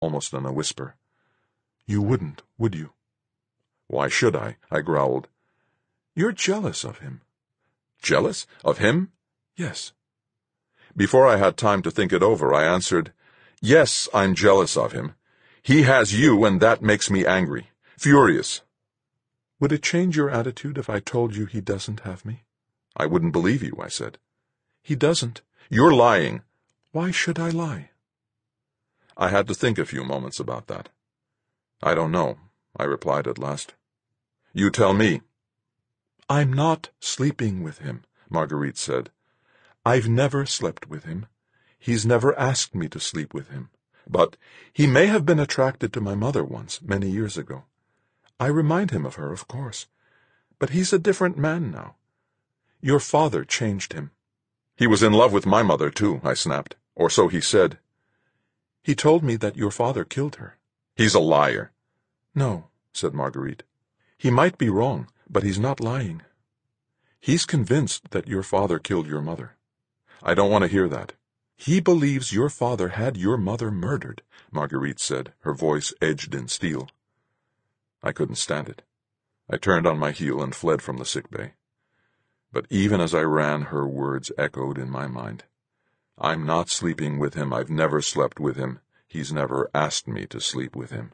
almost in a whisper. "You wouldn't, would you?" "Why should I?" I growled. "You're jealous of him." "Jealous? Of him?" "Yes." Before I had time to think it over, I answered, "Yes, I'm jealous of him. He has you, and that makes me angry. Furious." "Would it change your attitude if I told you he doesn't have me?" "I wouldn't believe you," I said. "He doesn't." "You're lying." "Why should I lie?" I had to think a few moments about that. "I don't know," I replied at last. "You tell me." "I'm not sleeping with him," Marguerite said. "I've never slept with him. He's never asked me to sleep with him. But he may have been attracted to my mother once, many years ago. I remind him of her, of course. But he's a different man now. Your father changed him." "He was in love with my mother, too," I snapped. "Or so he said." "He told me that your father killed her." "He's a liar." "No," said Marguerite. "He might be wrong, but he's not lying. He's convinced that your father killed your mother." "I don't want to hear that." "He believes your father had your mother murdered," Marguerite said, her voice edged in steel. I couldn't stand it. I turned on my heel and fled from the sick bay. But even as I ran, her words echoed in my mind. "I'm not sleeping with him. I've never slept with him. He's never asked me to sleep with him."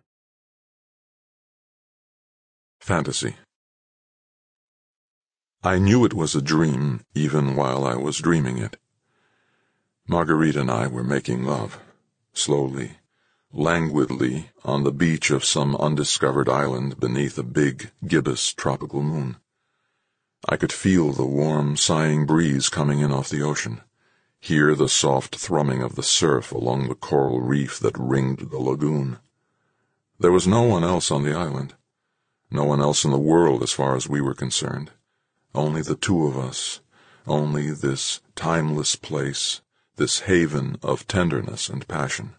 Fantasy. I knew it was a dream, even while I was dreaming it. Marguerite and I were making love, slowly, languidly, on the beach of some undiscovered island beneath a big, gibbous tropical moon. I could feel the warm, sighing breeze coming in off the ocean, hear the soft thrumming of the surf along the coral reef that ringed the lagoon. There was no one else on the island, no one else in the world as far as we were concerned. Only the two of us, only this timeless place, this haven of tenderness and passion.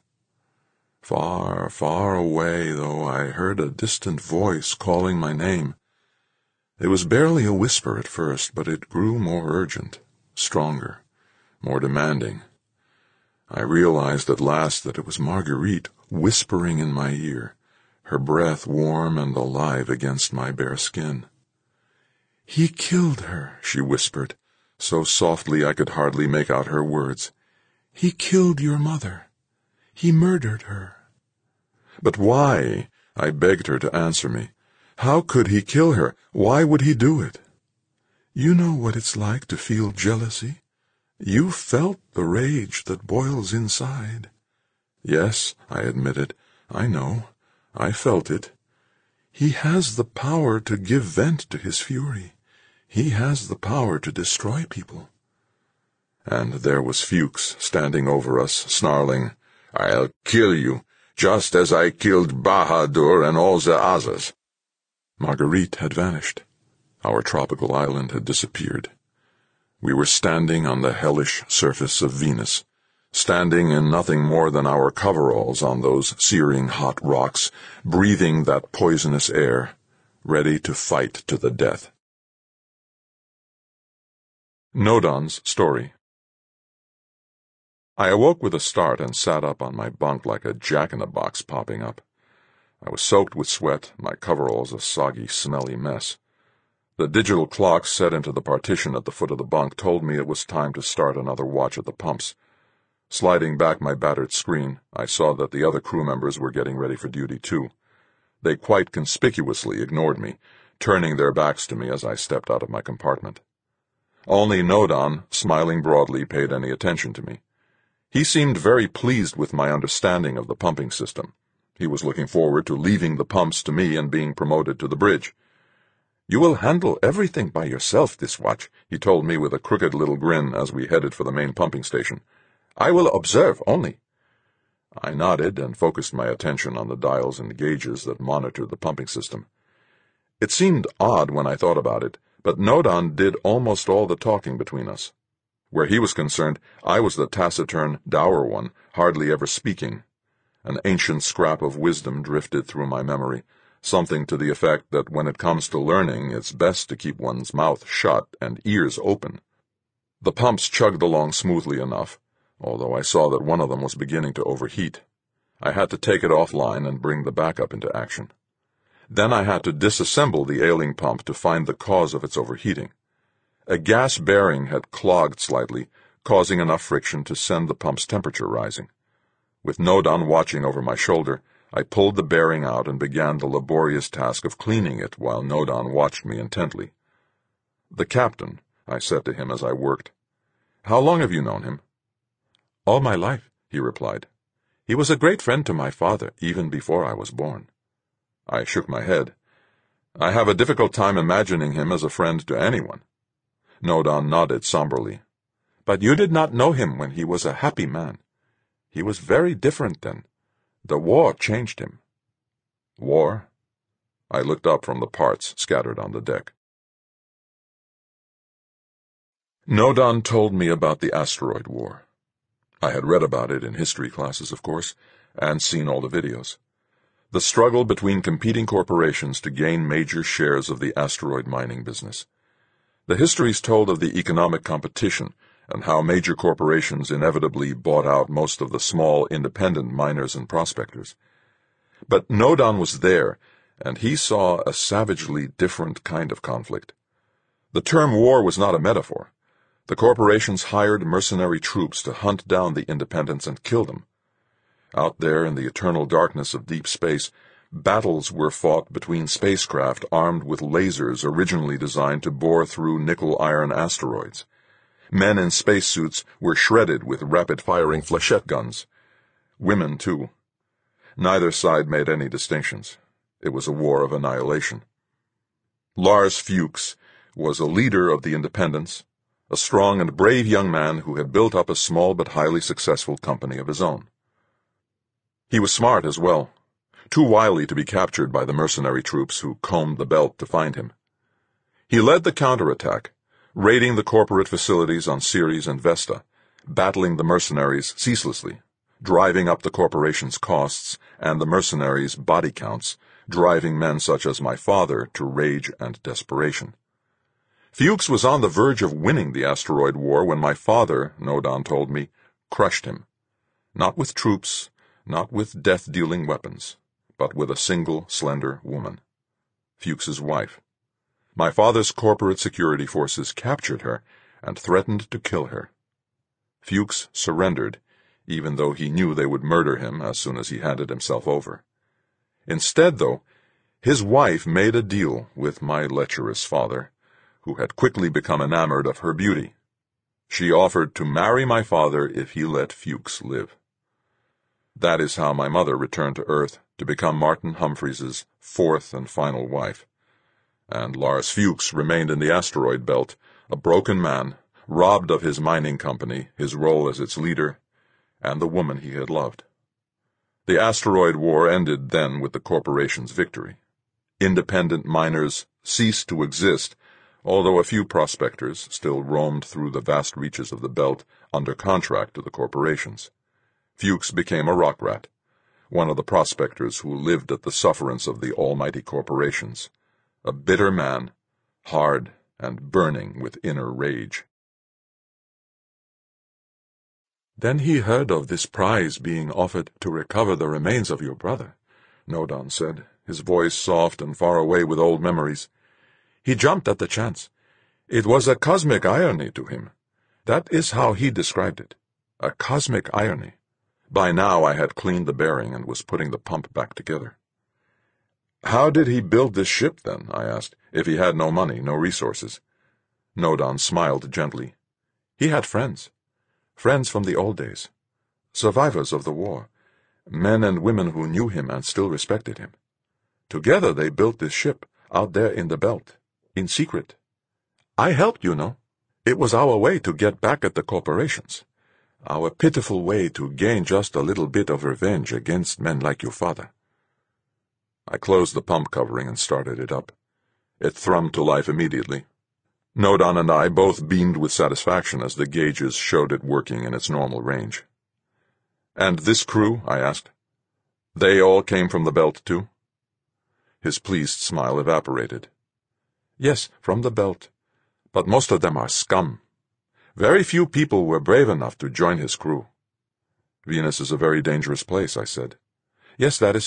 Far, far away, though, I heard a distant voice calling my name. It was barely a whisper at first, but it grew more urgent, stronger, more demanding. I realized at last that it was Marguerite whispering in my ear, her breath warm and alive against my bare skin. "He killed her," she whispered, so softly I could hardly make out her words. "He killed your mother. He murdered her." "But why?" I begged her to answer me. "How could he kill her? Why would he do it?" "You know what it's like to feel jealousy. You felt the rage that boils inside." "Yes," I admitted. "I know. I felt it." "He has the power to give vent to his fury. He has the power to destroy people." And there was Fuchs standing over us, snarling, "I'll kill you, just as I killed Bahadur and all the others." Marguerite had vanished. Our tropical island had disappeared. We were standing on the hellish surface of Venus, standing in nothing more than our coveralls on those searing hot rocks, breathing that poisonous air, ready to fight to the death. Nodon's story. I awoke with a start and sat up on my bunk like a jack-in-the-box popping up. I was soaked with sweat, my coveralls a soggy, smelly mess. The digital clock set into the partition at the foot of the bunk told me it was time to start another watch at the pumps. Sliding back my battered screen, I saw that the other crew members were getting ready for duty too. They quite conspicuously ignored me, turning their backs to me as I stepped out of my compartment. Only Nodon, smiling broadly, paid any attention to me. He seemed very pleased with my understanding of the pumping system. He was looking forward to leaving the pumps to me and being promoted to the bridge. "You will handle everything by yourself this watch," he told me with a crooked little grin as we headed for the main pumping station. "I will observe only." I nodded and focused my attention on the dials and gauges that monitored the pumping system. It seemed odd when I thought about it, but Nodon did almost all the talking between us. Where he was concerned, I was the taciturn, dour one, hardly ever speaking. An ancient scrap of wisdom drifted through my memory, something to the effect that when it comes to learning, it's best to keep one's mouth shut and ears open. The pumps chugged along smoothly enough, although I saw that one of them was beginning to overheat. I had to take it offline and bring the backup into action. Then I had to disassemble the ailing pump to find the cause of its overheating. A gas bearing had clogged slightly, causing enough friction to send the pump's temperature rising. With Nodan watching over my shoulder, I pulled the bearing out and began the laborious task of cleaning it while Nodan watched me intently. "The captain," I said to him as I worked. "How long have you known him?" "All my life," he replied. "He was a great friend to my father, even before I was born." I shook my head. "I have a difficult time imagining him as a friend to anyone." Nodan nodded somberly. "But you did not know him when he was a happy man. He was very different then. The war changed him." "War?" I looked up from the parts scattered on the deck. Nodan told me about the asteroid war. I had read about it in history classes, of course, and seen all the videos. The struggle between competing corporations to gain major shares of the asteroid mining business. The histories told of the economic competition and how major corporations inevitably bought out most of the small independent miners and prospectors. But Nodan was there, and he saw a savagely different kind of conflict. The term war was not a metaphor. The corporations hired mercenary troops to hunt down the independents and kill them. Out there in the eternal darkness of deep space, battles were fought between spacecraft armed with lasers originally designed to bore through nickel-iron asteroids. Men in spacesuits were shredded with rapid-firing flechette guns. Women, too. Neither side made any distinctions. It was a war of annihilation. Lars Fuchs was a leader of the independents, a strong and brave young man who had built up a small but highly successful company of his own. He was smart as well, too wily to be captured by the mercenary troops who combed the belt to find him. He led the counterattack, raiding the corporate facilities on Ceres and Vesta, battling the mercenaries ceaselessly, driving up the corporation's costs and the mercenaries' body counts, driving men such as my father to rage and desperation. Fuchs was on the verge of winning the asteroid war when my father, Nodan told me, crushed him. Not with troops, not with death-dealing weapons, but with a single, slender woman. Fuchs's wife. My father's corporate security forces captured her and threatened to kill her. Fuchs surrendered, even though he knew they would murder him as soon as he handed himself over. Instead, though, his wife made a deal with my lecherous father, who had quickly become enamored of her beauty. She offered to marry my father if he let Fuchs live. That is how my mother returned to Earth to become Martin Humphreys's fourth and final wife. And Lars Fuchs remained in the asteroid belt, a broken man, robbed of his mining company, his role as its leader, and the woman he had loved. The asteroid war ended then with the corporation's victory. Independent miners ceased to exist, although a few prospectors still roamed through the vast reaches of the belt under contract to the corporations. Fuchs became a rock rat, one of the prospectors who lived at the sufferance of the almighty corporations, a bitter man, hard and burning with inner rage. "Then he heard of this prize being offered to recover the remains of your brother," Nodan said, his voice soft and far away with old memories. "He jumped at the chance. It was a cosmic irony to him. That is how he described it. A cosmic irony." By now I had cleaned the bearing and was putting the pump back together. "How did he build this ship, then," I asked, "if he had no money, no resources?" Nodan smiled gently. "He had friends. Friends from the old days. Survivors of the war. Men and women who knew him and still respected him. Together they built this ship, out there in the belt, in secret. I helped, you know. It was our way to get back at the corporations. Our pitiful way to gain just a little bit of revenge against men like your father." I closed the pump covering and started it up. It thrummed to life immediately. Nodan and I both beamed with satisfaction as the gauges showed it working in its normal range. "And this crew?" I asked. "They all came from the belt, too?" His pleased smile evaporated. "Yes, from the belt. But most of them are scum. Very few people were brave enough to join his crew." "Venus is a very dangerous place," I said. Yes, that is